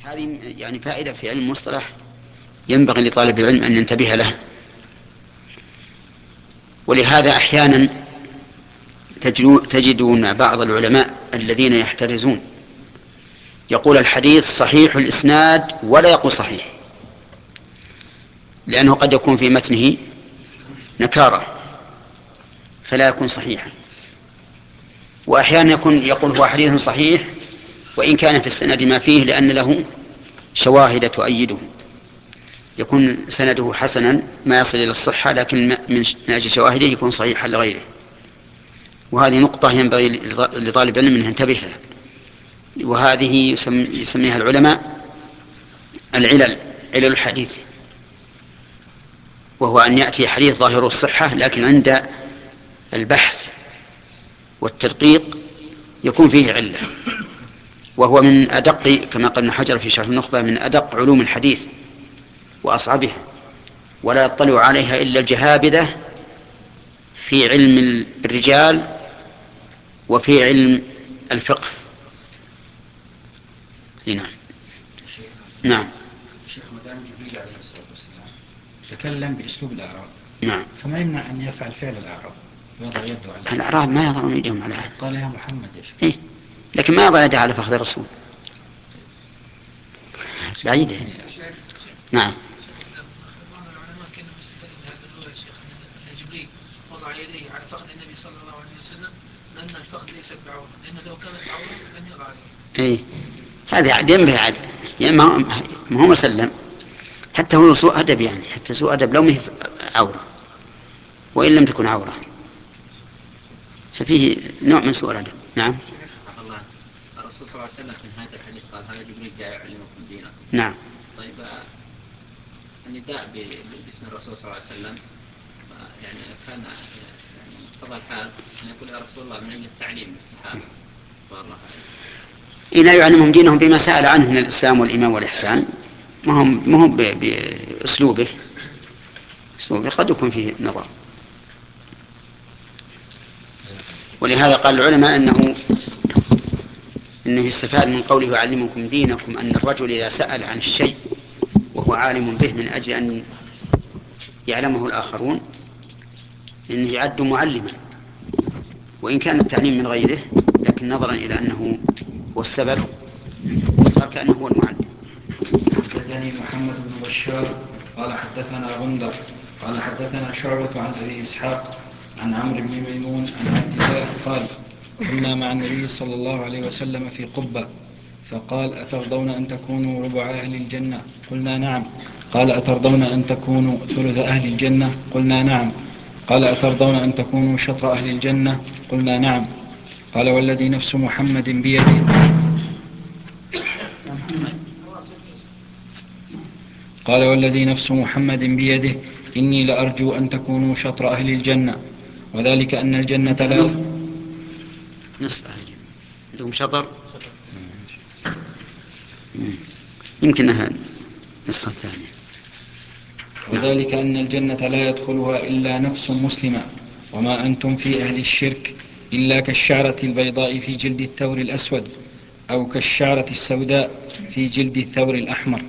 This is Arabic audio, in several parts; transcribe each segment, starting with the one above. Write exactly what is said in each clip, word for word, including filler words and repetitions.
هذه يعني فائدة في علم المصطلح ينبغي لطالب العلم أن ينتبه لها. ولهذا أحيانا تجدون بعض العلماء الذين يحترزون يقول الحديث صحيح الإسناد ولا يقول صحيح، لأنه قد يكون في متنه نكارة فلا يكون صحيحا. وأحيانا يكون يقول هو حديث صحيح وإن كان في السند ما فيه لأن له شواهد تؤيده، يكون سنده حسنا ما يصل إلى الصحة، لكن من أجل شواهده يكون صحيحا لغيره. وهذه نقطة ينبغي لطالب العلم أن ينتبه لها، وهذه يسميها العلماء العلل، علل الحديث، وهو أن يأتي حديث ظاهر الصحة لكن عند البحث والتدقيق يكون فيه علة. وهو من أدق، كما قال ابن حجر في شرح النخبة، من أدق علوم الحديث وأصعبها، ولا يطلع عليها إلا الجهابذة في علم الرجال وفي علم الفقه. نعم. نعم. شيخ مدام جبريل عليه الصلاة والسلام تكلم بأسلوب الأعراب، نعم. فما يمنع أن يفعل فعل الأعراب، يضع يده على الأعراب ما يضعون يدهم على أحد. قال يا محمد يا شيخ. إيه؟ لكن ما يضع يده على فخذ الرسول، بعيدة. نعم. جبريل وضع يديه على فخذ النبي صلى الله عليه وسلم لأن الفخذ ليست بعورة، لأن لو كانت عورة لم يضع عليه. إيه؟ هذا عدم به عدم، يعني ما هو مسلم، حتى هو سوء أدب، يعني حتى سوء أدب لو ما هي عورة وإن لم تكن عورة ففيه نوع من سوء الأدب. نعم. الله الرسول صلى الله عليه وسلم في نهاية الحديث قال هذا جبريل جاء يعلمكم دينكم. نعم. طيب النداء باسم الرسول صلى الله عليه وسلم يعني كان يعني مقتضى الحال أن يقول يا رسول الله من أجل التعليم للصحابة والله إذا يعلمهم دينهم بما سأل عنه من الإسلام والإيمان والإحسان، ما هم ما هم بأسلوبه، أسلوبه قد يكون فيه نظر. ولهذا قال العلماء أنه إنه يستفاد من قوله يعلمكم دينكم أن الرجل إذا سأل عن الشيء وهو عالم به من أجل أن يعلمه الآخرون إنه يعد معلما، وإن كان التعليم من غيره، لكن نظرا إلى أنه هو السبب صار كأنه هو المعلم. حدثني محمد بن بشار قال حدثنا غندر قال حدثنا شعبة عن أبي إسحاق عن عمرو بن ميمون عن عبد الله قال كنا مع النبي صلى الله عليه وسلم في قبة فقال أترضون أن تكونوا ربع أهل الجنة؟ قلنا نعم. قال أترضون أن تكونوا ثلث أهل الجنة؟ قلنا نعم. قال أترضون أن تكونوا شطر أهل الجنة؟ قلنا نعم. قال والذي نفس محمد بيده قال والذي نفس محمد بيده إني لأرجو أن تكونوا شطر أهل الجنة، وذلك أن الجنة لا نصف أهل الجنة، عندهم شطر يمكنها نسخة ثانية. وذلك أن الجنة لا يدخلها إلا نفس مسلمة، وما أنتم في أهل الشرك إلا كالشعرة البيضاء في جلد الثور الأسود أو كالشعرة السوداء في جلد الثور الأحمر.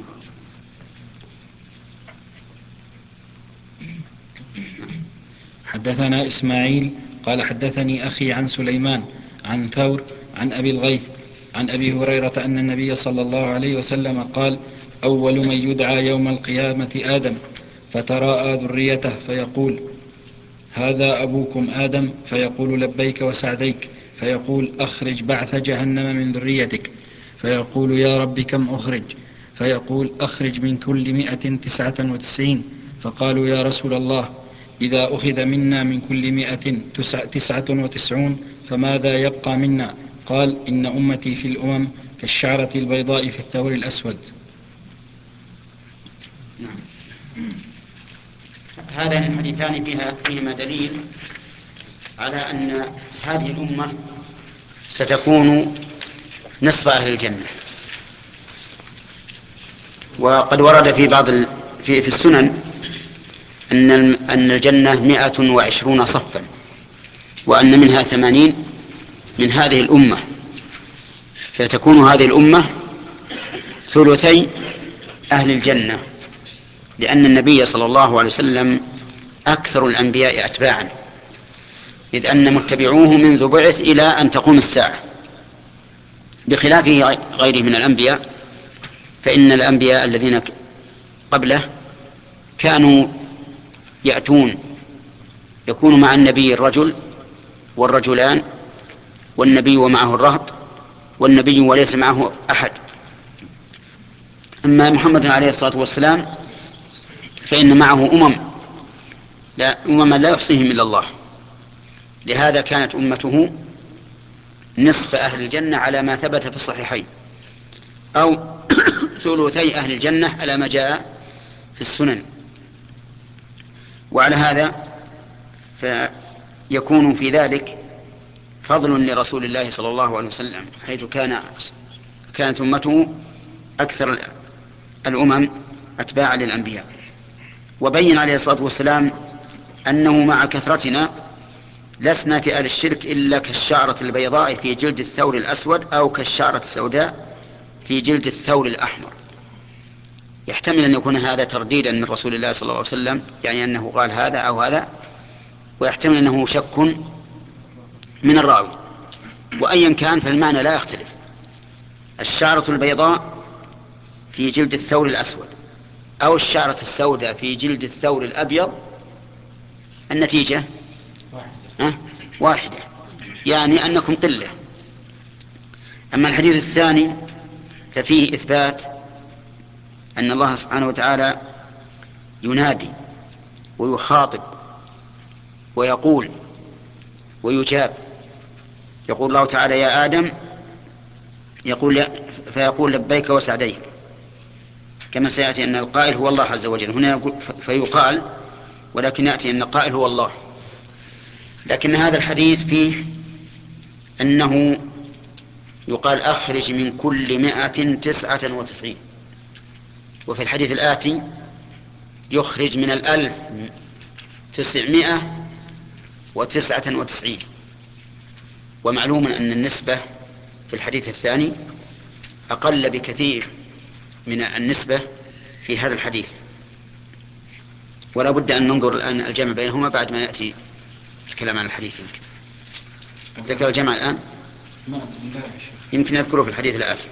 حدثنا إسماعيل قال حدثني أخي عن سليمان عن ثور عن أبي الغيث عن أبي هريرة أن النبي صلى الله عليه وسلم قال أول من يدعى يوم القيامة آدم فتراءى ذريته فيقول هذا أبوكم آدم، فيقول لبيك وسعديك، فيقول أخرج بعث جهنم من ذريتك، فيقول يا رب كم أخرج؟ فيقول أخرج من كل مئة تسعة وتسعين. فقالوا يا رسول الله إذا أخذ منا من كل مئة تسعة وتسعون فماذا يبقى منا؟ قال إن أمتي في الأمم كالشعرة البيضاء في الثور الأسود. نعم. هذان الحديثان فيها فيهما دليل على أن هذه الأمة ستكون نصف أهل الجنة. وقد ورد في بعض ال... في, في السنن أن أن الجنة مئة وعشرون صفا، وأن منها ثمانين من هذه الأمة، فتكون هذه الأمة ثلثي أهل الجنة، لأن النبي صلى الله عليه وسلم أكثر الأنبياء أتباعا، إذ أن متبعوه منذ بعث إلى أن تقوم الساعة، بخلاف غيره من الأنبياء، فإن الأنبياء الذين قبله كانوا يأتون يكون مع النبي الرجل والرجلان، والنبي ومعه الرهط، والنبي وليس معه أحد. أما محمد عليه الصلاة والسلام فإن معه أمم لا أمم لا يحصيهم إلا الله، لهذا كانت أمته نصف أهل الجنة على ما ثبت في الصحيحين، أو ثلثي أهل الجنة على ما جاء في السنن. وعلى هذا فيكون في ذلك فضل لرسول الله صلى الله عليه وسلم، حيث كان كانت أمته أكثر الأمم أتباعا للأنبياء. وبين عليه الصلاة والسلام أنه مع كثرتنا لسنا في أهل الشرك إلا كالشعرة البيضاء في جلد الثور الأسود، أو كالشعرة السوداء في جلد الثور الأحمر. يحتمل أن يكون هذا ترديدا من رسول الله صلى الله عليه وسلم، يعني أنه قال هذا أو هذا، ويحتمل أنه شك من الراوي. وأيا كان فالمعنى لا يختلف، الشعرة البيضاء في جلد الثور الأسود أو الشعرة السوداء في جلد الثور الأبيض، النتيجة أه؟ واحدة، يعني أنكم قلة. أما الحديث الثاني ففيه إثبات أن الله سبحانه وتعالى ينادي ويخاطب ويقول ويجاب. يقول الله تعالى يا آدم، يقول فيقول لبيك وسعديك، كما سيأتي أن القائل هو الله عز وجل. هنا يقول فيقال، ولكن يأتي أن القائل هو الله. لكن هذا الحديث فيه أنه يقال أخرج من كل مائة تسعة وتسعين، وفي الحديث الآتي يخرج من الألف تسعمائة وتسعة وتسعين. ومعلوم أن النسبة في الحديث الثاني أقل بكثير من النسبة في هذا الحديث، ولا بد أن ننظر الآن الجمع بينهما بعد ما يأتي الكلام عن الحديث. يمكن ذكر الجمع الآن، يمكن أذكره في الحديث الآتي.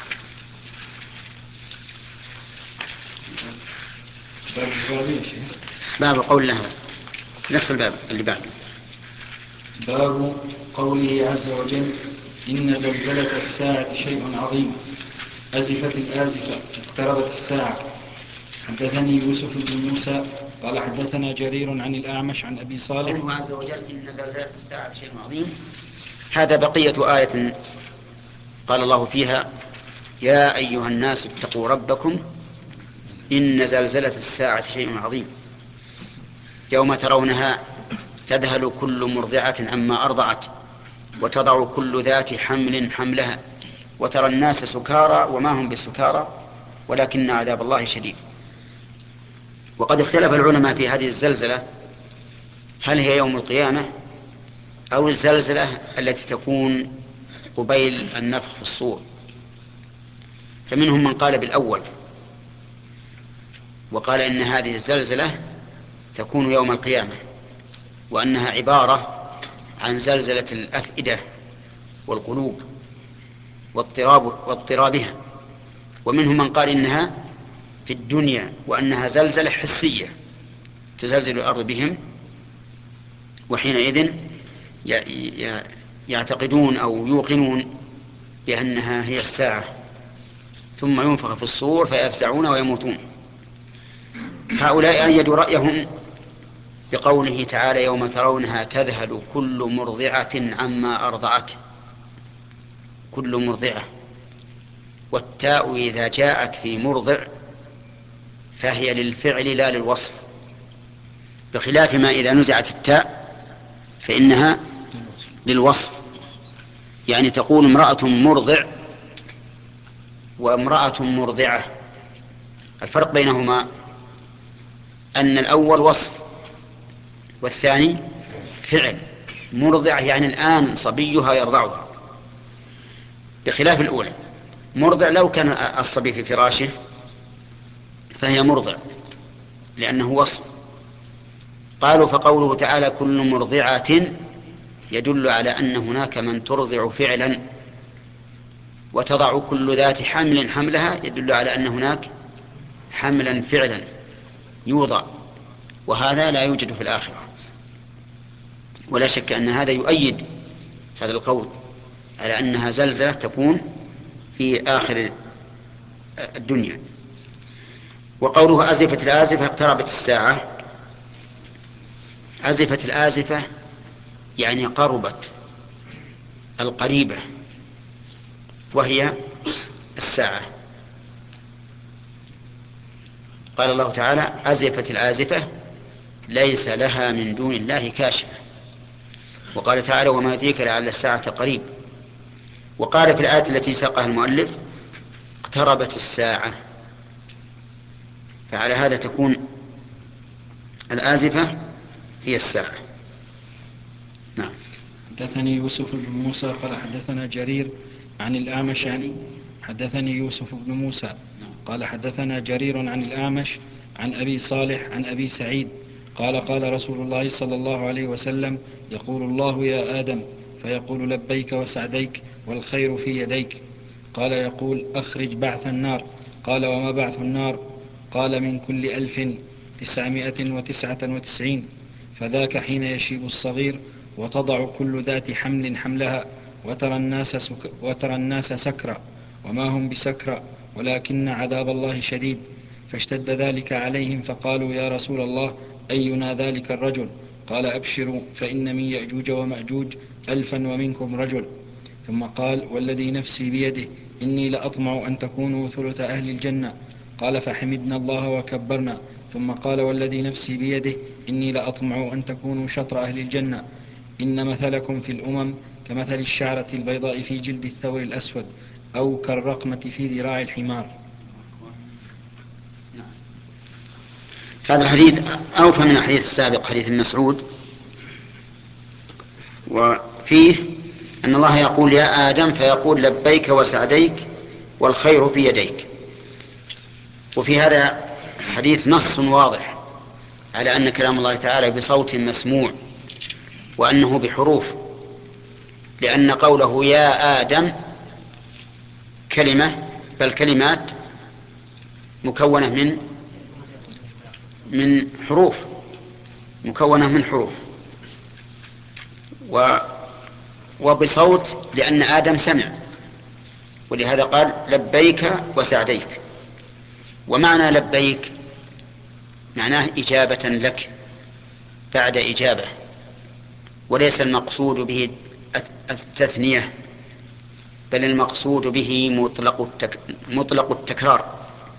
باب قول الله، نفس الباب اللي بعده، باب قوله عز وجل إن زلزلة الساعة شيء عظيم، أزفت الآزفة، اقتربت الساعة. حدثني يوسف بن موسى قال حدثنا جرير عن الأعمش عن أبي صالح. قوله عز وجل إن زلزلة الساعة شيء عظيم، هذا بقية آية قال الله فيها يا أيها الناس اتقوا ربكم إن زلزلة الساعة شيء عظيم، يوم ترونها تذهل كل مرضعة عما أرضعت وتضع كل ذات حمل حملها وترى الناس سكارى وما هم بسكارى ولكن عذاب الله شديد. وقد اختلف العلماء في هذه الزلزلة، هل هي يوم القيامة أو الزلزلة التي تكون قبيل النفخ في الصور. فمنهم من قال بالأول وقال إن هذه الزلزلة تكون يوم القيامة، وأنها عبارة عن زلزلة الأفئدة والقلوب واضطراب واضطرابها. ومنهم من قال إنها في الدنيا وأنها زلزلة حسية تزلزل الأرض بهم، وحينئذ يعتقدون أو يوقنون بأنها هي الساعة، ثم ينفخ في الصور فيفزعون ويموتون. هؤلاء أيدوا رأيهم بقوله تعالى يوم ترونها تذهل كل مرضعة عما أرضعت، كل مرضعة، والتاء إذا جاءت في مرضع فهي للفعل لا للوصف، بخلاف ما إذا نزعت التاء فإنها للوصف. يعني تقول امرأة مرضع وامرأة مرضعة، الفرق بينهما أن الأول وصف والثاني فعل. مرضع يعني الآن صبيها يرضعها، بخلاف الأولى. مرضع لو كان الصبي في فراشه فهي مرضع لأنه وصف. قالوا فقوله تعالى كل مرضعة يدل على أن هناك من ترضع فعلا، وتضع كل ذات حمل حملها يدل على أن هناك حملا فعلا يوضع، وهذا لا يوجد في الآخرة. ولا شك أن هذا يؤيد هذا القول على أنها زلزلة تكون في آخر الدنيا. وقوله أزفت الآزفة اقتربت الساعة، أزفت الآزفة يعني قربت القريبة، وهي الساعة. قال الله تعالى أزفت الآزفة ليس لها من دون الله كاشفة. وقال تعالى وما يدريك لعل الساعة قريب. وقال في الآية التي ساقها المؤلف اقتربت الساعة، فعلى هذا تكون الآزفة هي الساعة. نعم. حدثني يوسف بن موسى قال حدثنا جرير عن الأعمش عن حدثني يوسف بن موسى قال حدثنا جرير عن الأعمش عن أبي صالح عن أبي سعيد قال قال رسول الله صلى الله عليه وسلم يقول الله يا آدم فيقول لبيك وسعديك والخير في يديك. قال يقول أخرج بعث النار. قال وما بعث النار؟ قال من كل ألف تسعمائة وتسعة وتسعين. فذاك حين يشيب الصغير وتضع كل ذات حمل حملها وترى الناس, سك وترى الناس سكرى وما هم بسكرى ولكن عذاب الله شديد. فاشتد ذلك عليهم فقالوا يا رسول الله أينا ذلك الرجل؟ قال أبشروا فإن من يأجوج ومأجوج ألفا ومنكم رجل. ثم قال والذي نفسي بيده إني لأطمع أن تكونوا ثلث أهل الجنة. قال فحمدنا الله وكبرنا. ثم قال والذي نفسي بيده إني لأطمع أن تكونوا شطر أهل الجنة. إن مثلكم في الأمم كمثل الشعرة البيضاء في جلد الثور الأسود أو كالرقمة في ذراع الحمار. هذا الحديث أوفى من الحديث السابق حديث ابن مسعود، وفيه أن الله يقول يا آدم فيقول لبيك وسعديك والخير في يديك. وفي هذا الحديث نص واضح على أن كلام الله تعالى بصوت مسموع وأنه بحروف، لأن قوله يا آدم كلمة بل كلمات مكونة من من حروف مكونة من حروف و وبصوت لأن آدم سمع، ولهذا قال لبيك وسعديك. ومعنى لبيك معناه إجابة لك بعد إجابة، وليس المقصود به التثنية، بل المقصود به مطلق, التك... مطلق التكرار.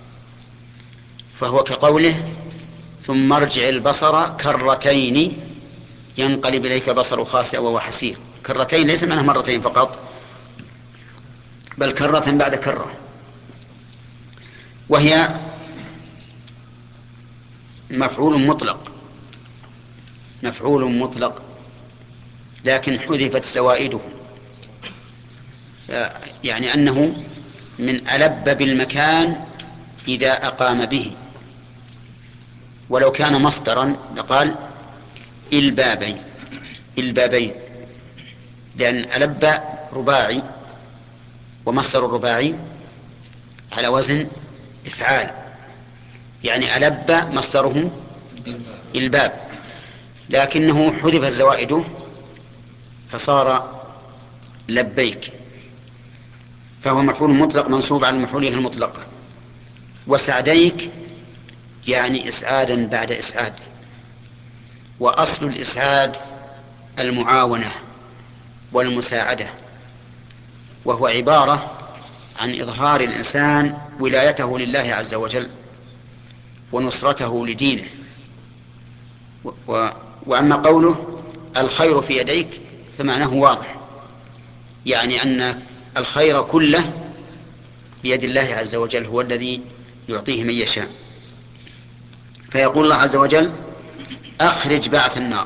فهو كقوله ثم ارجع البصر كرتين ينقلب إليك البصر خاسئا وهو حسير. كرتين ليس معناه مرتين فقط، بل كرة بعد كرة، وهي مفعول مطلق مفعول مطلق لكن حذفت زوائده، يعني أنه من ألب بالمكان إذا أقام به. ولو كان مصدرا لقال البابين البابين لأن ألب رباعي، ومصدر الرباعي على وزن إفعال، يعني ألب مصدره الباب، لكنه حذف زوائده فصار لبيك، فهو مفعول مطلق منصوب على مفعوله المطلق. وسعديك يعني إسعادا بعد إسعاد، وأصل الإسعاد المعاونة والمساعدة، وهو عبارة عن إظهار الإنسان ولايته لله عز وجل ونصرته لدينه. و... وأما قوله الخير في يديك فمعناه واضح، يعني أن الخير كله بيد الله عز وجل، هو الذي يعطيه من يشاء. فيقول الله عز وجل أخرج بعث النار.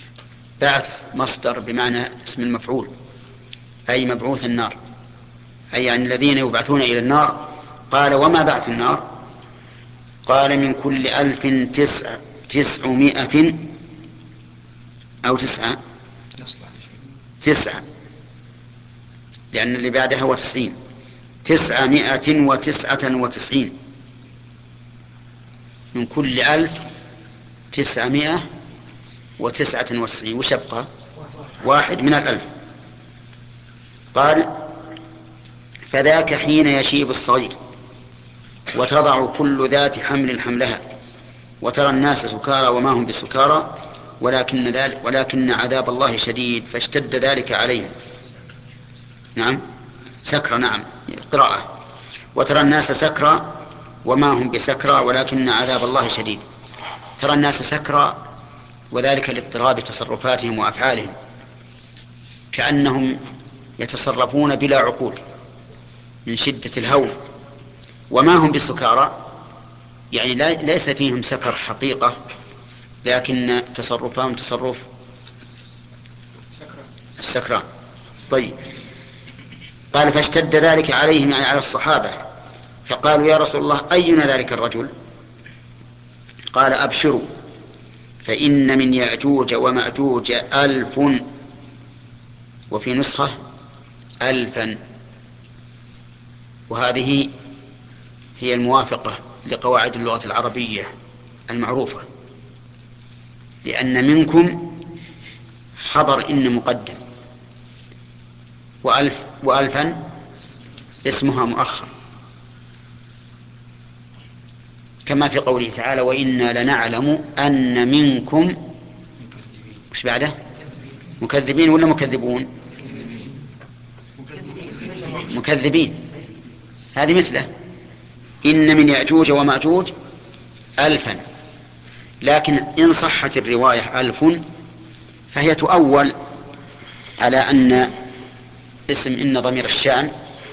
بعث مصدر بمعنى اسم المفعول، أي مبعوث النار، أي يعني الذين يبعثون إلى النار. قال وما بعث النار؟ قال من كل ألف تسع تسعمائة أو تسعة تسعة، لأن اللي بعدها هو تسعين، تسعمائة وتسعة وتسعين. من كل ألف تسعمائة وتسعة وتسعين، وش يبقى؟ واحد من الألف. قال فذاك حين يشيب الصغير وتضع كل ذات حمل حملها وترى الناس سكارى وما هم بسكارى ولكن, ذلك ولكن عذاب الله شديد فاشتد ذلك عليهم. نعم سكرى، نعم قراءة. وترى الناس سكرى وما هم بسكرى ولكن عذاب الله شديد. ترى الناس سكرى وذلك لاضطراب تصرفاتهم وأفعالهم، كأنهم يتصرفون بلا عقول من شدة الهول. وما هم بسكارى يعني ليس فيهم سكر حقيقة، لكن تصرفهم تصرف السكران. طيب قال فاشتد ذلك عليهم يعني على الصحابة، فقالوا يا رسول الله أينا ذلك الرجل؟ قال أبشروا فإن من يأجوج ومأجوج ألف، وفي نسخة ألفا، وهذه هي الموافقة لقواعد اللغة العربية المعروفة، لأن منكم خبر إن مقدم، وألف وألفا اسمها مؤخر، كما في قوله تعالى وإنا لنعلم أن منكم وش بعده مكذبين ولا مكذبون؟ مكذبين. هذه مثله إن من يأجوج ومأجوج ألفا، لكن إن صحت الرواية ألف فهي تؤول على أن اسم إن ضمير الشأن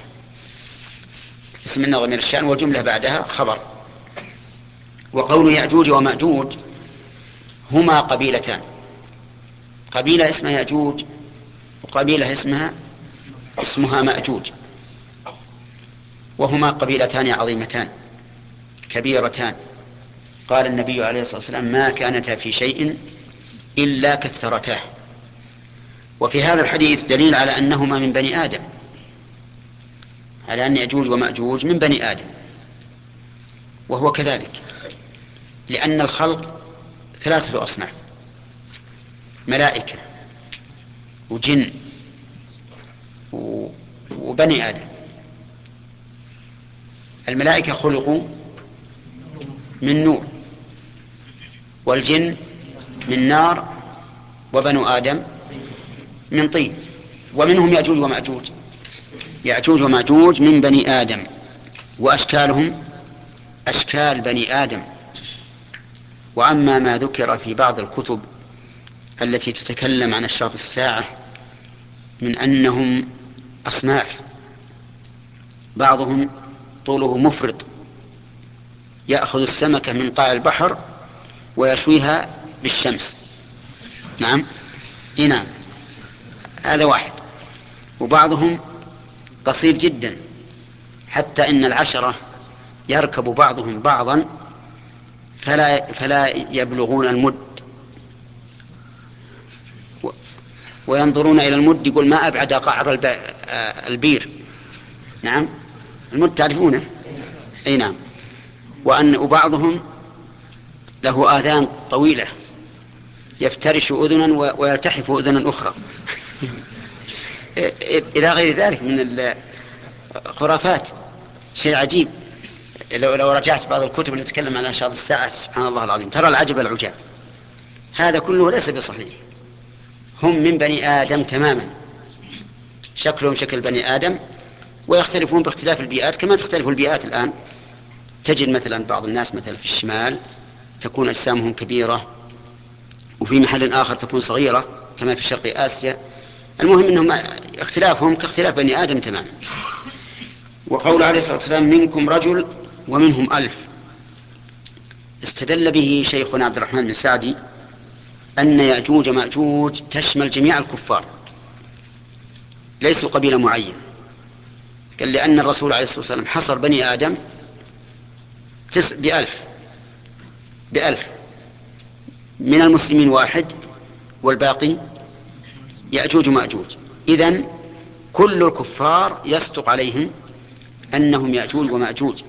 اسم إن ضمير الشأن والجملة بعدها خبر. وقول يأجوج ومأجوج هما قبيلتان، قبيلة اسمها يأجوج وقبيلة اسمها اسمها مأجوج، وهما قبيلتان عظيمتان كبيرتان. قال النبي عليه الصلاة والسلام ما كانتا في شيء إلا كثرتاه. وفي هذا الحديث دليل على أنهما من بني آدم، على أن يأجوج ومأجوج من بني آدم، وهو كذلك، لأن الخلق ثلاثة أصناف: ملائكة وجن وبني آدم. الملائكة خلقوا من نور، والجن من نار، وبنو آدم من طين. ومنهم يأجوج ومأجوج، يأجوج ومأجوج من بني آدم، وأشكالهم أشكال بني آدم. وأما ما ذكر في بعض الكتب التي تتكلم عن أشراط الساعة من أنهم أصناف، بعضهم طوله مفرط يأخذ السمكة من قاع البحر ويشويها بالشمس. نعم إيه نعم هذا واحد. وبعضهم قصير جدا حتى إن العشرة يركب بعضهم بعضا فلا, فلا يبلغون المد، وينظرون إلى المد يقول ما أبعد قعر البير. نعم المد تعرفونه أي نعم. وأن وبعضهم له آذان طويلة يفترش أذنا ويلتحف أذنا أخرى إلى غير ذلك من الخرافات. شيء عجيب. لو, لو رجعت بعض الكتب اللي تتكلم عن أشراط الساعة سبحان الله العظيم ترى العجب العجاب. هذا كله ليس بصحيح. هم من بني آدم تماما، شكلهم شكل بني آدم، ويختلفون باختلاف البيئات كما تختلف البيئات الآن. تجد مثلا بعض الناس مثلا في الشمال تكون أجسامهم كبيرة، وفي محل آخر تكون صغيرة كما في شرق آسيا. المهم أنهم اختلافهم كاختلاف بني آدم تماما. وقول عليه الصلاة والسلام منكم رجل ومنهم ألف استدل به شيخنا عبد الرحمن بن سعدي أن يأجوج مأجوج تشمل جميع الكفار، ليسوا قبيلة معين قال لأن الرسول عليه الصلاة والسلام حصر بني آدم تس بألف بألف من المسلمين واحد والباقي يأجوج ومأجوج. إذن كل الكفار يصدق عليهم أنهم يأجوج ومأجوج.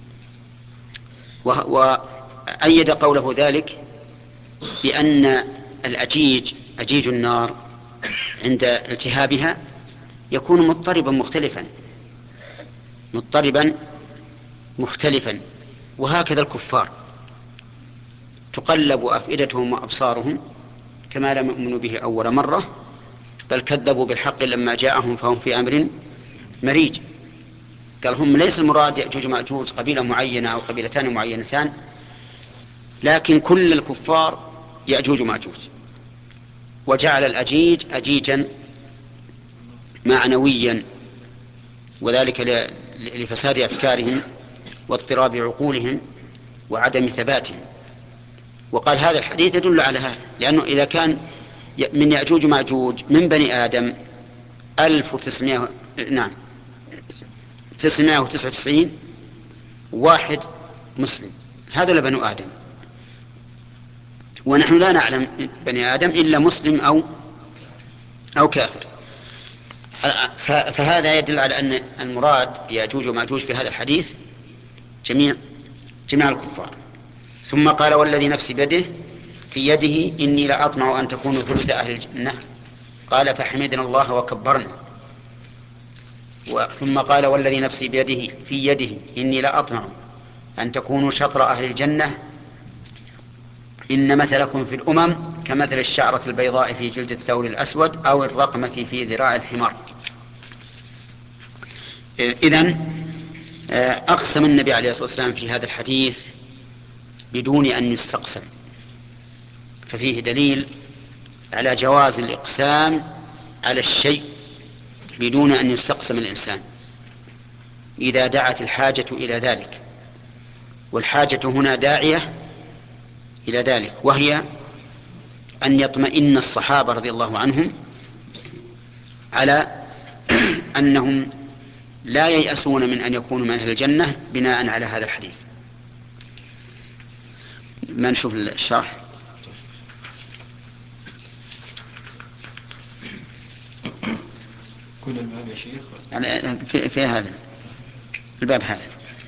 وأيد قوله ذلك بأن الأجيج أجيج النار عند التهابها يكون مضطربا مختلفا مضطربا مختلفا وهكذا الكفار تقلب أفئدتهم وأبصارهم كما لم يؤمنوا به أول مرة، بل كذبوا بالحق لما جاءهم فهم في أمر مريج. قال هم ليس المراد يأجوج مأجوج قبيلة معينة أو قبيلتان معينتان، لكن كل الكفار يأجوج مأجوج. وجعل الأجيج أجيجا معنويا، وذلك لفساد أفكارهم واضطراب عقولهم وعدم ثباتهم. وقال هذا الحديث يدل على هذا، لأنه إذا كان من يأجوج مأجوج من بني آدم ألف وتسعمائة نعم تسعمائة وتسعة وتسعين واحد مسلم، هذا لبنو آدم، ونحن لا نعلم بني آدم إلا مسلم أو أو كافر. فهذا يدل على أن المراد يأجوج ومأجوج في هذا الحديث جميع جميع الكفار. ثم قال والذي نفسي بيده في يده إني لأطمع أن تكونوا ثلث أهل الجنة، قال فحمدنا الله وكبرنا. ثم قال والذي نفسي بيده في يده إني لأطمع أن تكونوا شطر أهل الجنة، إن مثلكم في الأمم كمثل الشعرة البيضاء في جلد الثور الأسود أو الرقمة في ذراع الحمار. إذن أقسم النبي عليه الصلاة والسلام في هذا الحديث بدون أن يستقسم، ففيه دليل على جواز الإقسام على الشيء بدون أن يستقسم الإنسان إذا دعت الحاجة إلى ذلك. والحاجة هنا داعية إلى ذلك، وهي أن يطمئن الصحابة رضي الله عنهم على أنهم لا ييأسون من أن يكونوا من أهل الجنة بناء على هذا الحديث. ما نشوف الشرح. كل الباب يا شيخ في, في هذا الباب هذا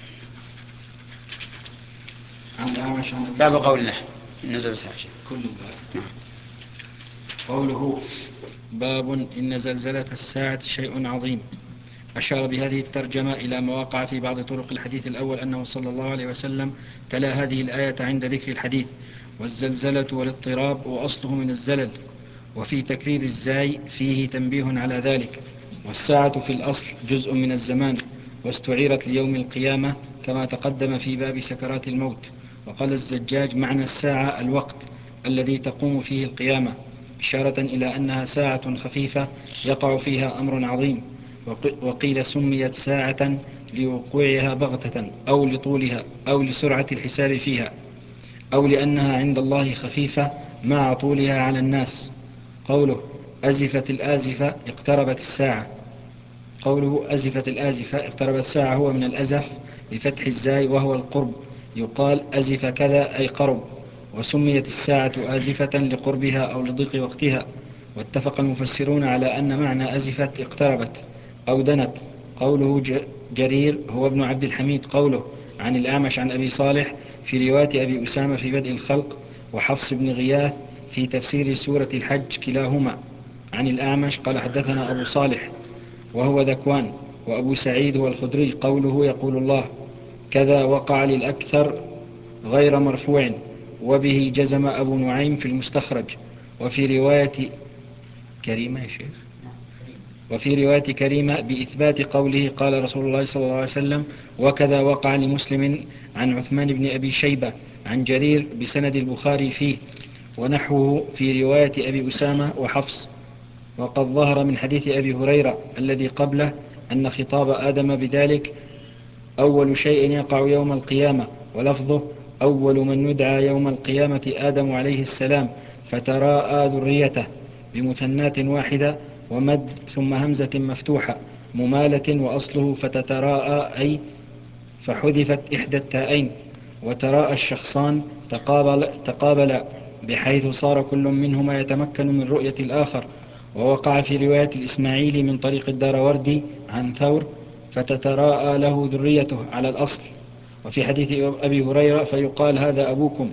باب قول الله نزل ساعة كل الباب. نعم. قوله باب إن زلزلة الساعة شيء عظيم. أشار بهذه الترجمة إلى ما وقع في بعض طرق الحديث الأول أنه صلى الله عليه وسلم تلا هذه الآية عند ذكر الحديث. والزلزلة والاضطراب وأصله من الزلل، وفي تكرير الزاي فيه تنبيه على ذلك. والساعة في الأصل جزء من الزمان، واستعيرت ليوم القيامة كما تقدم في باب سكرات الموت. وقال الزجاج معنى الساعة الوقت الذي تقوم فيه القيامة، إشارة إلى أنها ساعة خفيفة يقع فيها أمر عظيم. وقيل سميت ساعة لوقوعها بغتة أو لطولها أو لسرعة الحساب فيها، أو لأنها عند الله خفيفة مع طولها على الناس. قوله أزفت الآزفة اقتربت الساعة. قوله أزفت الآزفة اقتربت الساعة هو من الأزف بفتح الزاي وهو القرب، يقال أزف كذا أي قرب. وسميت الساعة آزفة لقربها أو لضيق وقتها. واتفق المفسرون على أن معنى أزفت اقتربت أو دنت. قوله جرير هو ابن عبد الحميد. قوله عن الأعمش عن أبي صالح في رواية أبي أسامة في بدء الخلق، وحفص بن غياث في تفسير سورة الحج كلاهما عن الأعمش قال حدثنا أبو صالح وهو ذكوان. وأبو سعيد هو الخدري. قوله يقول الله كذا وقع للأكثر غير مرفوع، وبه جزم أبو نعيم في المستخرج. وفي رواية كريمة يا شيخ وفي رواية كريمة بإثبات قوله قال رسول الله صلى الله عليه وسلم وكذا وقع لمسلم عن عثمان بن أبي شيبة عن جرير بسند البخاري فيه، ونحوه في رواية أبي أسامة وحفص. وقد ظهر من حديث أبي هريرة الذي قبله أن خطاب آدم بذلك أول شيء يقع يوم القيامة، ولفظه أول من يدعى يوم القيامة آدم عليه السلام فتراءى ذريته بمثنات واحدة ومد ثم همزة مفتوحة. ممالة وأصله فتتراءى أي فحذفت إحدى التاءين، وتراءى الشخصان تقابل, تقابل بحيث صار كل منهما يتمكن من رؤية الآخر. ووقع في رواية الإسماعيلي من طريق الداروردي عن ثور فتتراءى له ذريته على الأصل. وفي حديث أبي هريرة فيقال هذا أبوكم،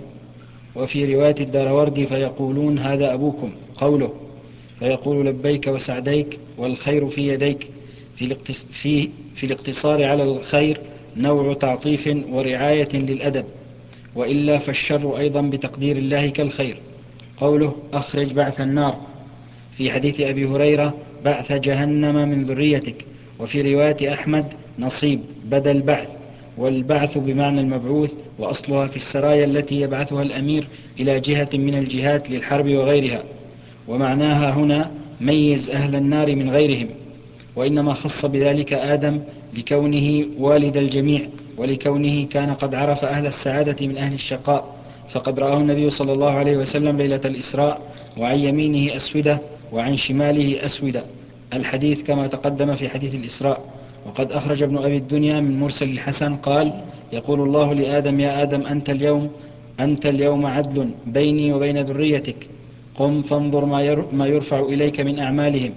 وفي رواية الداروردي فيقولون هذا أبوكم قوله فيقول لبيك وسعديك والخير في يديك. في, في, في الاقتصار على الخير نوع تعطيف ورعاية للأدب، وإلا فالشر أيضا بتقدير الله كالخير. قوله أخرج بعث النار في حديث أبي هريرة بعث جهنم من ذريتك. وفي رواية أحمد نصيب بدل بعث، والبعث بمعنى المبعوث، وأصلها في السرايا التي يبعثها الأمير إلى جهة من الجهات للحرب وغيرها. ومعناها هنا ميز أهل النار من غيرهم، وإنما خص بذلك آدم لكونه والد الجميع، ولكونه كان قد عرف أهل السعادة من أهل الشقاء، فقد رآه النبي صلى الله عليه وسلم ليلة الإسراء، وعن يمينه أسودة وعن شماله أسودة، الحديث كما تقدم في حديث الإسراء. وقد أخرج ابن أبي الدنيا من مرسل الحسن قال يقول الله لآدم يا آدم أنت اليوم أنت اليوم عدل بيني وبين ذريتك، قم فانظر ما يرفع إليك من أعمالهم.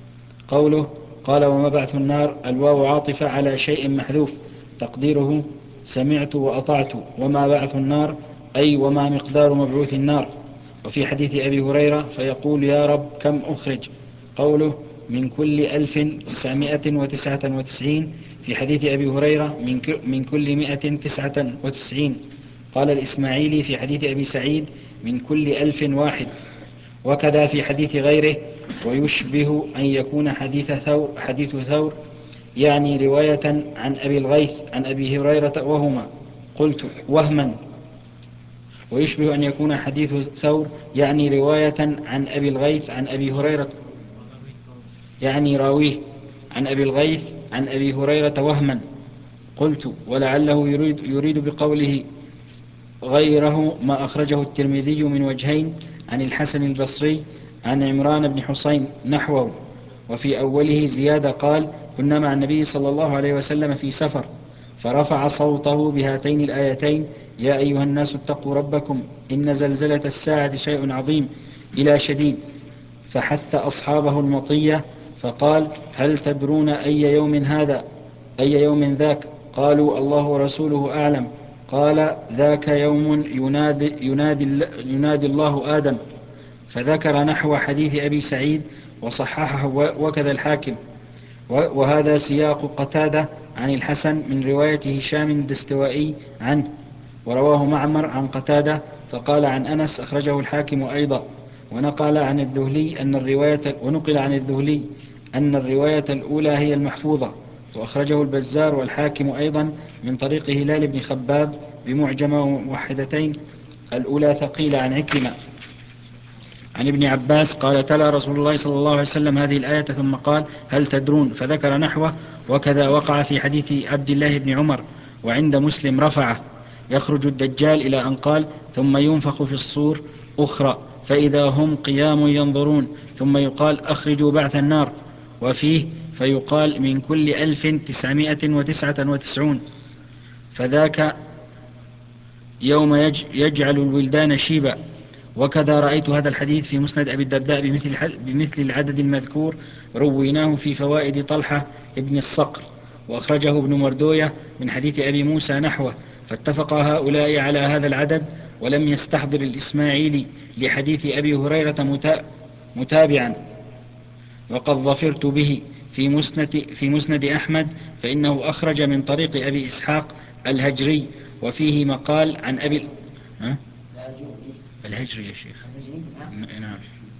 قوله قال وما بعث النار الواو عاطفة على شيء محذوف تقديره سمعت وأطعت، وما بعث النار أي وما مقدار مبعوث النار. وفي حديث أبي هريرة فيقول يا رب كم أخرج. قوله من كل ألف تسعمائة وتسعة وتسعين في حديث أبي هريرة من كل مائة تسعة وتسعين. قال الإسماعيلي في حديث أبي سعيد من كل ألف واحد. وكذا في حديث غيره ويشبه أن يكون حديث ثور, حديث ثور يعني رواية عن أبي الغيث عن أبي هريرة وهما قلت وهما، ويشبه أن يكون حديث ثور يعني رواية عن أبي الغيث عن أبي هريرة يعني راويه عن أبي الغيث عن أبي هريرة وهما قلت، ولعله يريد, يريد بقوله غيره ما أخرجه الترمذي من وجهين عن الحسن البصري عن عمران بن حسين نحوه. وفي أوله زيادة قال كنا مع النبي صلى الله عليه وسلم في سفر فرفع صوته بهاتين الآيتين يا أيها الناس اتقوا ربكم إن زلزلة الساعة شيء عظيم إلى شديد، فحث أصحابه المطية فقال هل تدرون أي يوم هذا أي يوم ذاك؟ قالوا الله ورسوله أعلم. قال ذاك يوم ينادي, ينادي, ينادي الله آدم، فذكر نحو حديث أبي سعيد وصححه وكذا الحاكم. وهذا سياق قتادة عن الحسن من رواية هشام الدستوائي عنه، ورواه معمر عن قتادة فقال عن أنس أخرجه الحاكم أيضا. ونقل عن الذهلي أن الرواية ونقل عن الذهلي أن الرواية الأولى هي المحفوظة، وأخرجه البزار والحاكم أيضا من طريق هلال بن خباب بمعجمة وموحدتين، الأولى ثقيلة عن عكرمة عن ابن عباس قال تلا رسول الله صلى الله عليه وسلم هذه الآية ثم قال هل تدرون فذكر نحوه. وكذا وقع في حديث عبد الله بن عمر وعند مسلم رفعه يخرج الدجال إلى أن قال ثم ينفخ في الصور أخرى فإذا هم قيام ينظرون ثم يقال أخرجوا بعث النار، وفيه فيقال من كل ألف تسعمائة وتسعة وتسعون فذاك يوم يجعل الولدان شيبا. وكذا رأيت هذا الحديث في مسند أبي الدرداء بمثل, بمثل العدد المذكور رويناه في فوائد طلحة ابن الصقر، وأخرجه ابن مردوية من حديث أبي موسى نحوه، فاتفق هؤلاء على هذا العدد ولم يستحضر الإسماعيلي لحديث أبي هريرة متابعا. وقد ظفرت به في مسند, في مسند أحمد فإنه أخرج من طريق أبي إسحاق الهجري وفيه مقال عن أبي ها؟ الهجري يا شيخ نعم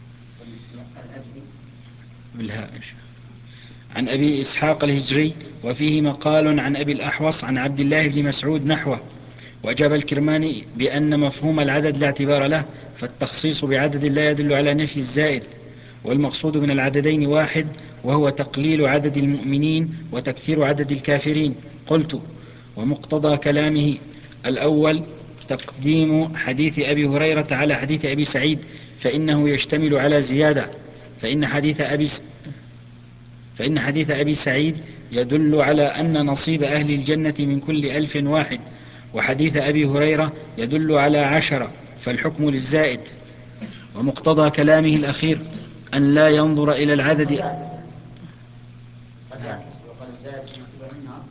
بالهاء يا شيخ عن أبي إسحاق الهجري وفيه مقال عن أبي الأحوص عن عبد الله بن مسعود نحوه. وأجاب الكرماني بأن مفهوم العدد لا اعتبار له، فالتخصيص بعدد لا يدل على نفي الزائد، والمقصود من العددين واحد وهو تقليل عدد المؤمنين وتكثير عدد الكافرين. قلت ومقتضى كلامه الأول تقديم حديث أبي هريرة على حديث أبي سعيد فإنه يشتمل على زيادة، فإن حديث أبي س... فإن حديث أبي سعيد يدل على أن نصيب أهل الجنة من كل ألف واحد، وحديث أبي هريرة يدل على عشرة، فالحكم للزائد. ومقتضى كلامه الأخير أن لا ينظر إلى العدد. قد يعكس ويقال الزائد في نصيب أهل النار،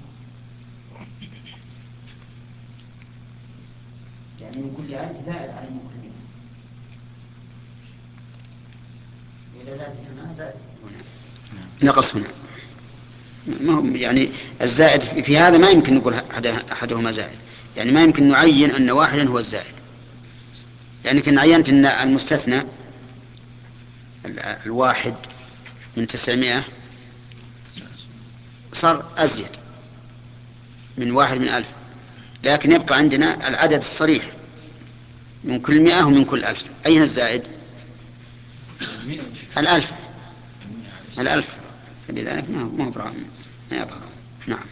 يعني من كل ألف زائد على من كل مئة، إذا زاد هنا زائد هنا نقص هنا. ما هو يعني الزائد في هذا ما يمكن نقول أحدهما زائد، يعني ما يمكن نعين أن واحدا هو الزائد، يعني كن عينت أن المستثنى الواحد من تسعمائة صار أزيد من واحد من ألف، لكن يبقى عندنا العدد الصريح من كل مئة ومن كل ألف. أين الزائد؟ الألف الألف لذلك ما هو ما يظهر. نعم.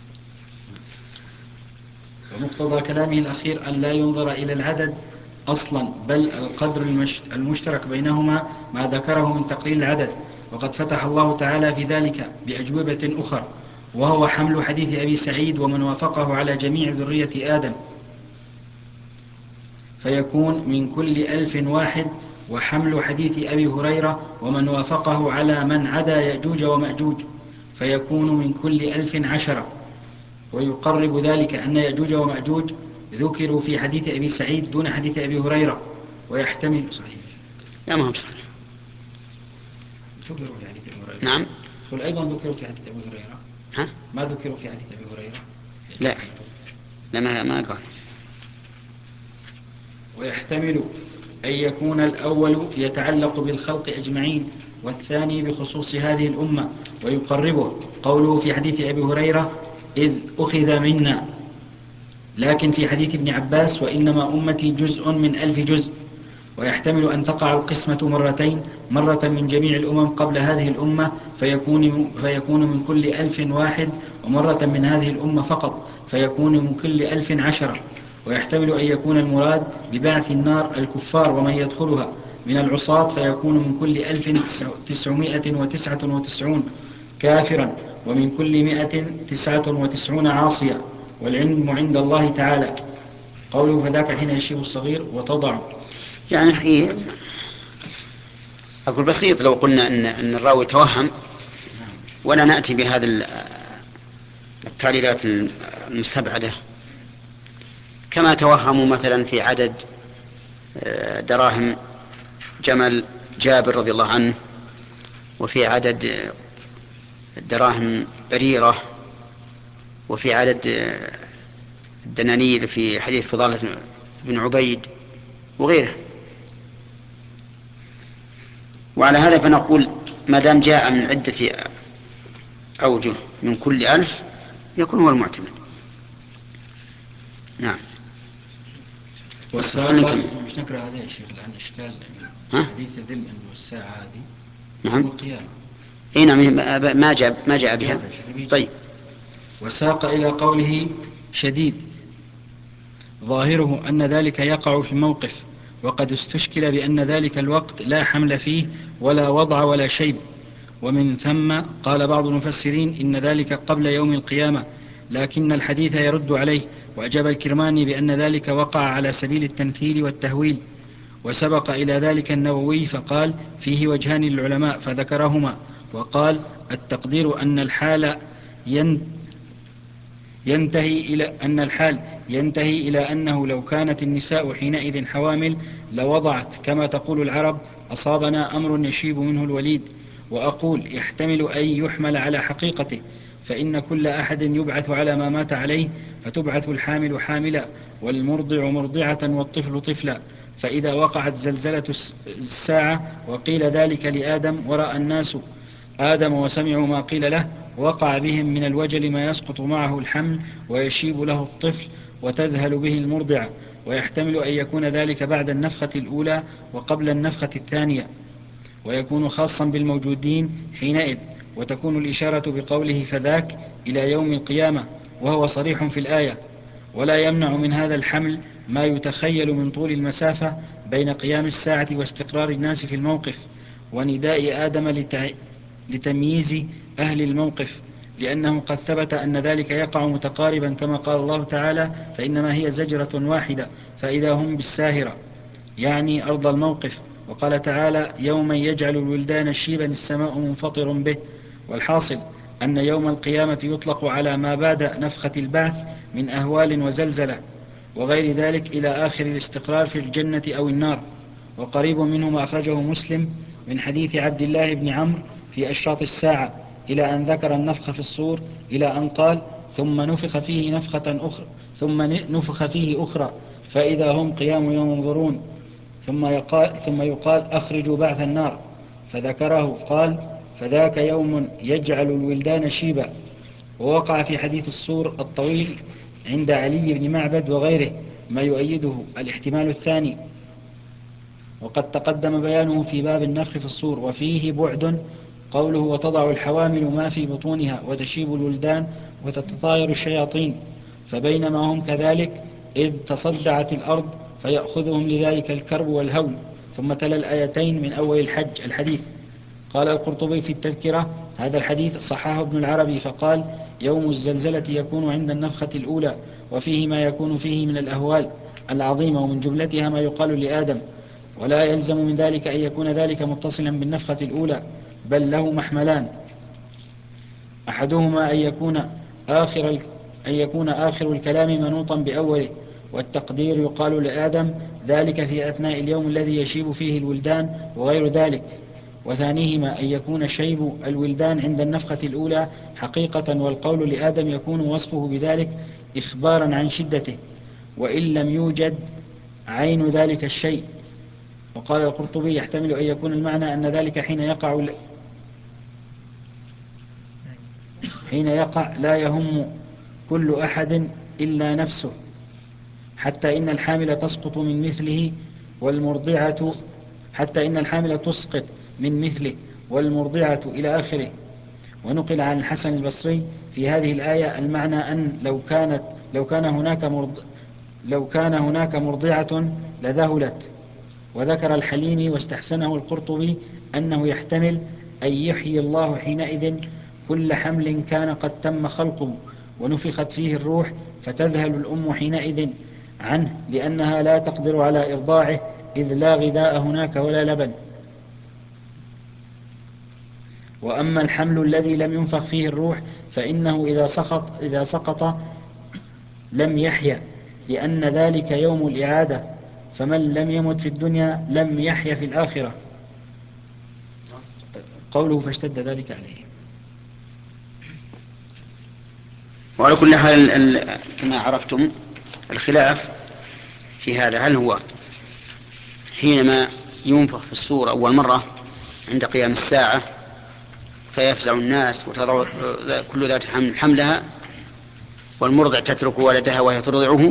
ومقتضى كلامه الأخير أن لا ينظر إلى العدد أصلا، بل القدر المشترك بينهما ما ذكره من تقليل العدد، وقد فتح الله تعالى في ذلك بأجوبة أخرى، وهو حمل حديث أبي سعيد ومن وافقه على جميع ذرية آدم، فيكون من كل ألف واحد، وحمل حديث أبي هريرة ومن وافقه على من عدا يأجوج ومأجوج، فيكون من كل ألف عشرة. ويقرب ذلك أن يأجوج ومأجوج ذكروا في حديث أبي سعيد دون حديث أبي هريرة، ويحتمل صحيح. لا ما هو صحيح. ذكروا في حديث أبي هريرة. نعم. قل أيضا ذكروا في حديث أبي هريرة. ها؟ ما ذكروا في حديث أبي هريرة. لا لا ما ما قال. ويحتمل أن يكون الأول يتعلق بالخلق أجمعين، والثاني بخصوص هذه الأمة، ويقربه قوله في حديث أبي هريرة إذ أخذ منا، لكن في حديث ابن عباس وإنما أمتي جزء من ألف جزء. ويحتمل أن تقع القسمة مرتين، مرة من جميع الأمم قبل هذه الأمة فيكون, فيكون من كل ألف واحد، ومرة من هذه الأمة فقط فيكون من كل ألف عشرة. ويحتمل أن يكون المراد ببعث النار الكفار ومن يدخلها من العصاة، فيكون من كل ألف تسعمائة وتسعة وتسعون كافرا، ومن كل مائة تسعة وتسعون عاصيا، والعلم عند الله تعالى. قوله فذاك حين يشيب الصغير وتضع، يعني هي أقول بسيط لو قلنا إن, إن الراوي توهم ولا نأتي بهذا التعليلات المستبعدة، كما توهموا مثلا في عدد دراهم جمل جابر رضي الله عنه، وفي عدد دراهم بريرة، وفي عدد الدنانير في حديث فضالة بن عبيد وغيره. وعلى هذا فنقول ما دام جاء من عدة أوجه من كل ألف يكون هو المعتمد. نعم. والساعة مش نقرأ هذا يا شيخ لأن إشكال حديث يدل أن الساعة هذه نعم القيامة. اي نعم ما جاء ما جاء بها. طيب. وساق إلى قوله شديد ظاهره أن ذلك يقع في الموقف، وقد استشكل بأن ذلك الوقت لا حمل فيه ولا وضع ولا شيب، ومن ثم قال بعض المفسرين إن ذلك قبل يوم القيامة، لكن الحديث يرد عليه. وأجاب الكرماني بأن ذلك وقع على سبيل التمثيل والتهويل. وسبق إلى ذلك النووي فقال فيه وجهان للعلماء فذكرهما، وقال التقدير أن الحال ينتهي إلى أن الحال ينتهي إلى أنه لو كانت النساء حينئذ حوامل لوضعت، كما تقول العرب أصابنا أمر يشيب منه الوليد. وأقول يحتمل أن يحمل على حقيقته، فإن كل أحد يبعث على ما مات عليه، فتبعث الحامل حاملا والمرضع مرضعة والطفل طفلا. فإذا وقعت زلزلة الساعة وقيل ذلك لآدم ورأى الناس آدم وسمعوا ما قيل له، وقع بهم من الوجل ما يسقط معه الحمل ويشيب له الطفل وتذهل به المرضعة. ويحتمل أن يكون ذلك بعد النفخة الأولى وقبل النفخة الثانية، ويكون خاصا بالموجودين حينئذ، وتكون الإشارة بقوله فذاك إلى يوم القيامة، وهو صريح في الآية. ولا يمنع من هذا الحمل ما يتخيل من طول المسافة بين قيام الساعة واستقرار الناس في الموقف، ونداء آدم لتمييز أهل الموقف، لأنه قد ثبت أن ذلك يقع متقاربا كما قال الله تعالى: فإنما هي زجرة واحدة فإذا هم بالساهرة، يعني أرض الموقف. وقال تعالى: يوم يجعل الولدان شيبا السماء منفطر به. والحاصل أن يوم القيامة يطلق على ما بعد نفخة البعث من أهوال وزلزلة وغير ذلك إلى آخر الاستقرار في الجنة أو النار. وقريب منه ما أخرجه مسلم من حديث عبد الله بن عمرو في أشراط الساعة إلى أن ذكر النفخ في الصور إلى أن قال: ثم نفخ فيه نفخة أخرى ثم نفخ فيه أخرى فإذا هم قيام ينظرون، ثم يقال, ثم يقال: أخرجوا بعث النار، فذكره قال: فذاك يوم يجعل الولدان شيبا. ووقع في حديث الصور الطويل عند علي بن معبد وغيره ما يؤيده الاحتمال الثاني، وقد تقدم بيانه في باب النفخ في الصور. وفيه بعد قوله: وتضع الحوامل ما في بطونها وتشيب الولدان وتتطاير الشياطين، فبينما هم كذلك إذ تصدعت الأرض فيأخذهم لذلك الكرب والهول. ثم تلا الآيتين من أول الحج الحديث. قال القرطبي في التذكرة: هذا الحديث صححه ابن العربي فقال: يوم الزلزلة يكون عند النفخة الأولى، وفيه ما يكون فيه من الأهوال العظيمة، ومن جملتها ما يقال لآدم، ولا يلزم من ذلك أن يكون ذلك متصلا بالنفخة الأولى، بل له محملان: أحدهما أن يكون آخر أن يكون آخر الكلام منوطا بأوله، والتقدير يقال لآدم ذلك في أثناء اليوم الذي يشيب فيه الولدان وغير ذلك. وثانيهما أن يكون شيب الولدان عند النفخة الأولى حقيقة، والقول لآدم يكون وصفه بذلك إخبارا عن شدته، وإن لم يوجد عين ذلك الشيء. وقال القرطبي: يحتمل أن يكون المعنى أن ذلك حين يقع حين يقع لا يهم كل أحد إلا نفسه، حتى إن الحامل تسقط من مثله والمرضعة حتى إن الحامل تسقط من مثله والمرضعة إلى آخره. ونقل عن الحسن البصري في هذه الآية المعنى أن لو كانت لو كان هناك مرض لو كان هناك مرضعة لذهلت. وذكر الحليمي واستحسنه القرطبي أنه يحتمل أن يحيي الله حينئذ كل حمل كان قد تم خلقه ونفخت فيه الروح، فتذهل الأم حينئذ عنه لأنها لا تقدر على إرضاعه، إذ لا غذاء هناك ولا لبن. وأما الحمل الذي لم ينفخ فيه الروح فإنه إذا سقط, إذا سقط لم يحيا، لأن ذلك يوم الإعادة، فمن لم يمت في الدنيا لم يحيا في الآخرة. قوله: فاشتد ذلك عليه. وعلى كل حال كما عرفتم الخلاف في هذا، هل هو حينما ينفخ في الصور أول مرة عند قيام الساعة فيفزع الناس وتضع كل ذات حمل حملها والمرضع تترك ولدها وهي ترضعه،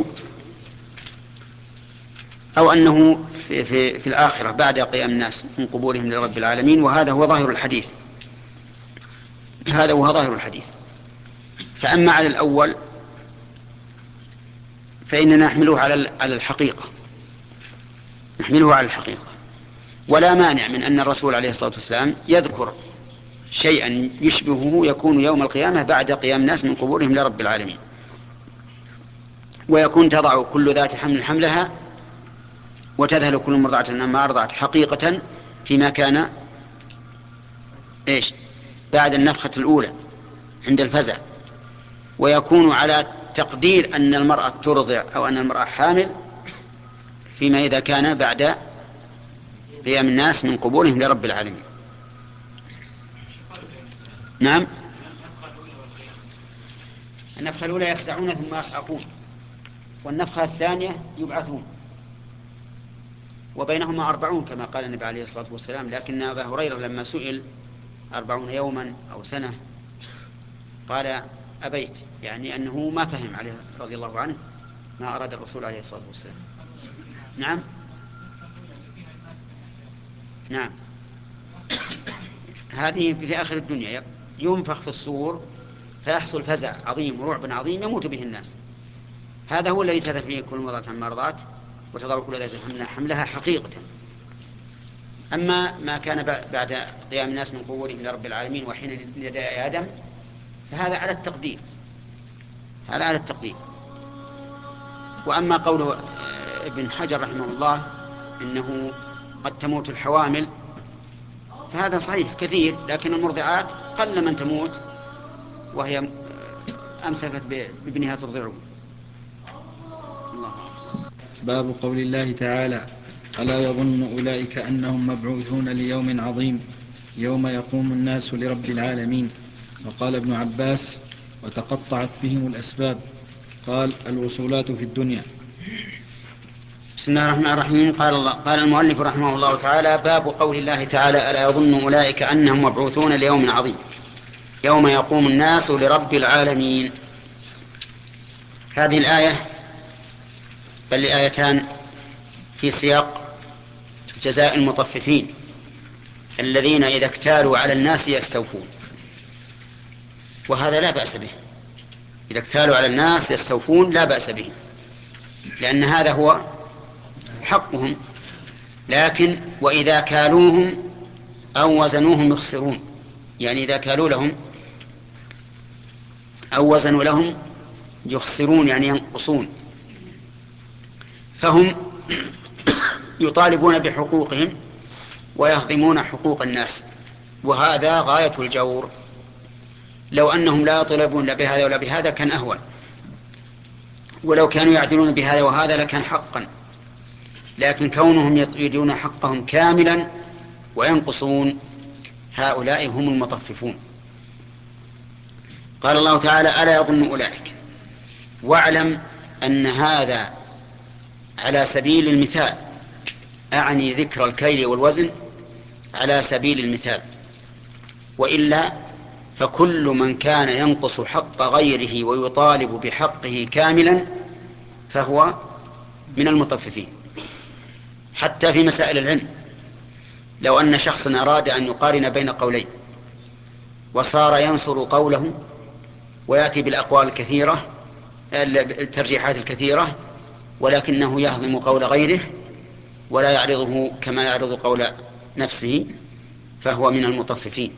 أو أنه في, في, في الآخرة بعد قيام الناس من قبورهم لرب العالمين. وهذا هو ظاهر الحديث هذا هو ظاهر الحديث. فأما على الأول فإننا نحمله على على الحقيقة نحمله على الحقيقة ولا مانع من أن الرسول عليه الصلاة والسلام يذكر شيئا يشبهه يكون يوم القيامة بعد قيام الناس من قبورهم لرب العالمين، ويكون تضع كل ذات حمل حملها وتذهل كل مرضعة ما أرضعت حقيقة فيما كان إيش بعد النفخة الأولى عند الفزع، ويكون على تقدير أن المرأة ترضع أو أن المرأة حامل فيما إذا كان بعد قيام الناس من قبورهم لرب العالمين. نعم، النفخة الأولى يفزعون ثم يصعقون، والنفخة الثانية يبعثون، وبينهما أربعون كما قال النبي عليه الصلاة والسلام. لكن أبا هريرة لما سئل أربعون يوما أو سنة قال أبيت، يعني أنه ما فهم عليه رضي الله عنه ما أراد الرسول عليه الصلاة والسلام. نعم نعم هذه في آخر الدنيا ينفخ في الصور فيحصل فزع عظيم ورعب عظيم يموت به الناس. هذا هو الذي تذهب فيه كل مرضعة مرضات وتضع كل ذات حملها حقيقة. أما ما كان بعد قيام الناس من قبورهم لرب العالمين وحين يدعي آدم فهذا على التقدير، هذا على التقدير. وأما قول ابن حجر رحمه الله إنه قد تموت الحوامل فهذا صحيح كثير، لكن المرضعات قل من تموت وهي أمسكت بابنها ترضعه. الله. باب قول الله تعالى: ألا يظن أولئك أنهم مبعوثون ليوم عظيم يوم يقوم الناس لرب العالمين. وقال ابن عباس: وتقطعت بهم الأسباب. قال: الوصولات في الدنيا. بسم الله الرحمن الرحيم. قال, الله قال المؤلف رحمه الله تعالى: باب قول الله تعالى: ألا يظن أولئك أنهم مبعوثون ليوم عظيم يوم يقوم الناس لرب العالمين. هذه الآية بل آيتان في سياق جزاء المطففين الذين إذا اكتالوا على الناس يستوفون، وهذا لا بأس به. إذا اكتالوا على الناس يستوفون لا بأس به، لأن هذا هو حقهم. لكن وإذا كالوهم أو وزنوهم يخسرون، يعني إذا كالوا لهم أو وزنوا لهم يخسرون يعني ينقصون، فهم يطالبون بحقوقهم ويهضمون حقوق الناس، وهذا غاية الجور. لو أنهم لا يطالبون لا بهذا ولا بهذا كان أهون، ولو كانوا يعدلون بهذا وهذا لكان حقا، لكن كونهم يريدون حقهم كاملا وينقصون هؤلاء هم المطففون. قال الله تعالى: ألا يظن أولئك. واعلم أن هذا على سبيل المثال، أعني ذكر الكيل والوزن على سبيل المثال، وإلا فكل من كان ينقص حق غيره ويطالب بحقه كاملا فهو من المطففين. حتى في مسائل العلم، لو أن شخصا أراد أن يقارن بين قولين وصار ينصر قوله ويأتي بالأقوال الكثيرة الترجيحات الكثيرة، ولكنه يهضم قول غيره ولا يعرضه كما يعرض قول نفسه، فهو من المطففين.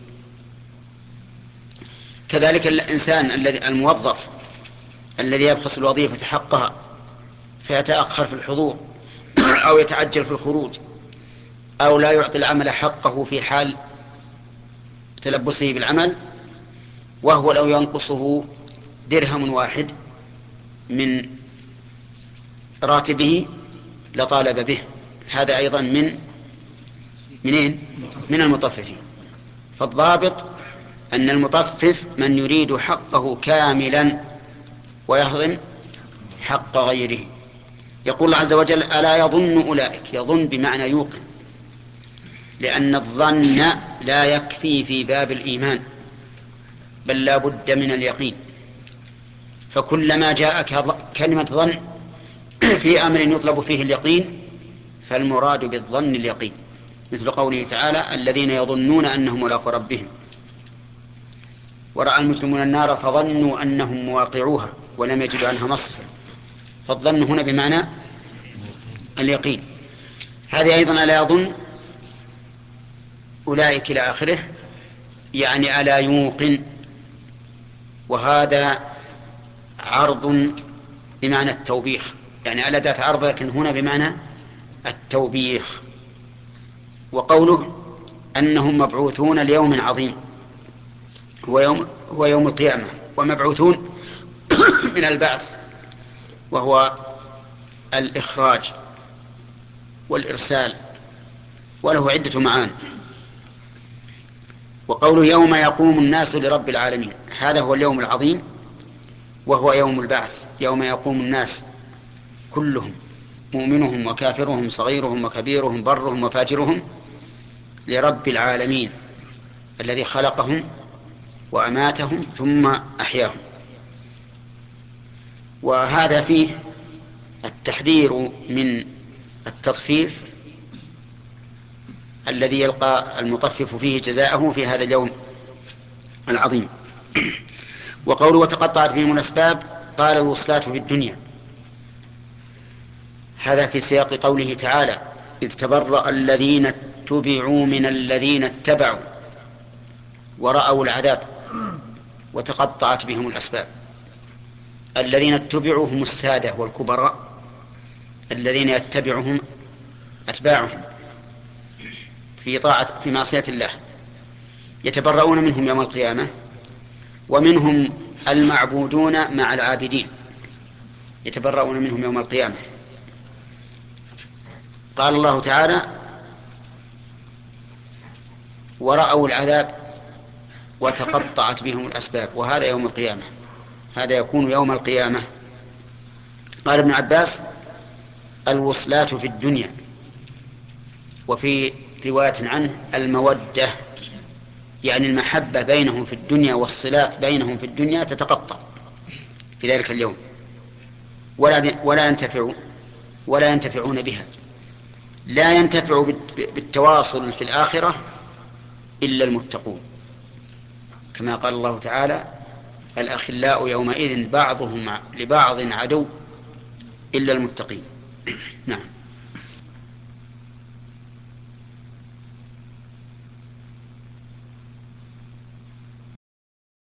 كذلك الإنسان الذي الموظف الذي يبخس الوظيفة حقها فيتأخر في الحضور أو يتعجل في الخروج أو لا يعطي العمل حقه في حال تلبسه بالعمل، وهو لو ينقصه درهم واحد من راتبه لطالب به، هذا أيضا من منين؟ من المطففين. فالضابط أن المطفف من يريد حقه كاملا ويهضم حق غيره. يقول الله عز وجل: ألا يظن أولئك. يظن بمعنى يوقن، لأن الظن لا يكفي في باب الإيمان، بل لا بد من اليقين. فكلما جاءك كلمة ظن في أمر يطلب فيه اليقين فالمراد بالظن اليقين، مثل قوله تعالى: الذين يظنون أنهم ملاقو ربهم ورأى المجرمون النار فظنوا أنهم مواقعوها ولم يجدوا عنها مصرفا. فالظن هنا بمعنى اليقين. هذه أيضا ألا يظن أولئك إلى آخره، يعني ألا يوقن، وهذا عرض بمعنى التوبيخ، يعني ألا ذات عرض لكن هنا بمعنى التوبيخ. وقوله أنهم مبعوثون ليوم عظيم هو يوم, هو يوم القيامة، ومبعوثون من البعث وهو الإخراج والإرسال، وله عدة معان. وقوله يوم يقوم الناس لرب العالمين، هذا هو اليوم العظيم وهو يوم البعث، يوم يقوم الناس كلهم، مؤمنهم وكافرهم، صغيرهم وكبيرهم، برهم وفاجرهم، لرب العالمين الذي خلقهم وأماتهم ثم أحياهم. وهذا فيه التحذير من التطفيف الذي يلقى المطفف فيه جزاءه في هذا اليوم العظيم. وقوله وتقطعت بهم الأسباب، قال الوصلات في الدنيا، هذا في سياق قوله تعالى: إذ تبرأ الذين اتبعوا من الذين اتبعوا ورأوا العذاب وتقطعت بهم الأسباب. الذين اتبعوا هم السادة والكبراء الذين يتبعهم أتباعهم في طاعة في معصية الله، يتبرؤون منهم يوم القيامة. ومنهم المعبودون مع العابدين يتبرؤون منهم يوم القيامة. قال الله تعالى: ورأوا العذاب وتقطعت بهم الأسباب. وهذا يوم القيامة، هذا يكون يوم القيامة. قال ابن عباس: الوصلات في الدنيا. وفي رواية عنه: المودة، يعني المحبة بينهم في الدنيا والصلات بينهم في الدنيا تتقطع في ذلك اليوم، ولا ولا ينتفعون ولا ينتفعون بها. لا ينتفع بالتواصل في الآخرة إلا المتقون، كما قال الله تعالى: الأخلاء يومئذ بعضهم لبعض عدو إلا المتقين. نعم.